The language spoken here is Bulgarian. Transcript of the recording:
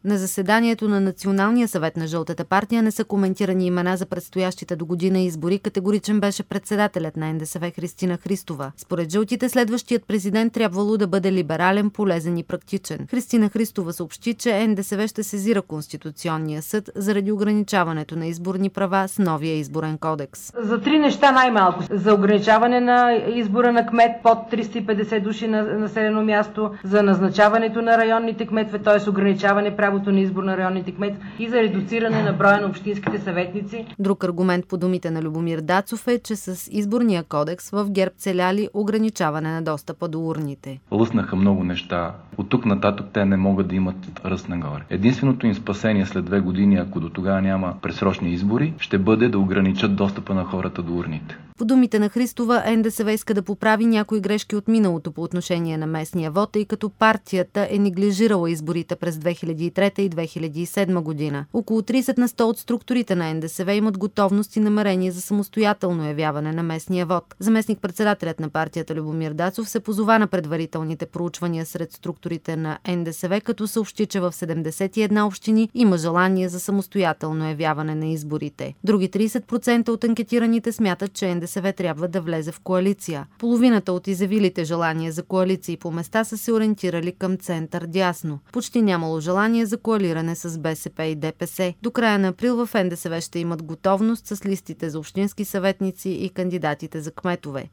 На заседанието на Националния съвет на Жълтата партия не са коментирани имена за предстоящите до година избори. Категоричен беше председателят на НДСВ Христина Христова. Според жълтите, следващият президент трябвало да бъде либерален, полезен и практичен. Христина Христова съобщи, че НДСВ ще сезира Конституционния съд заради ограничаването на изборни права с новия изборен кодекс. За 3 неща най-малко. За ограничаване на избора на кмет под 350 души на населено място, за назначаването на районните кметове, т.е. ограничаване правото на избор на районните кметове и за редуциране на броя на общинските съветници. Друг аргумент по думите на Любомир Дацов е, че с изборния кодекс в ГЕРБ целяли ограничаване на достъпа до урните. Лъснаха много неща. От тук нататък те не могат да имат ръст нагоре. Единственото им спасение след 2 години, ако до тогава няма предсрочни избори, ще бъде да ограничат достъпа на хората до урните. По думите на Христова, НДСВ иска да поправи някои грешки от миналото по отношение на местния вод, тъй като партията е неглижирала изборите през 2003 и 2007 година. Около 30% от структурите на НДСВ имат готовност и намерение за самостоятелно явяване на местния вод. Заместник-председателят на партията Любомир Дацов се позова на предварителните проучвания сред структурите на НДСВ, като съобщи, че в 71 общини има желание за самостоятелно явяване на изборите. Други 30% от анкетираните смятат, че НДСВ трябва да влезе в коалиция. Половината от изявилите желание за коалиции по места са се ориентирали към център-дясно. Почти нямало желание за коалиране с БСП и ДПС. До края на април в НДСВ ще имат готовност с листите за общински съветници и кандидатите за кметове.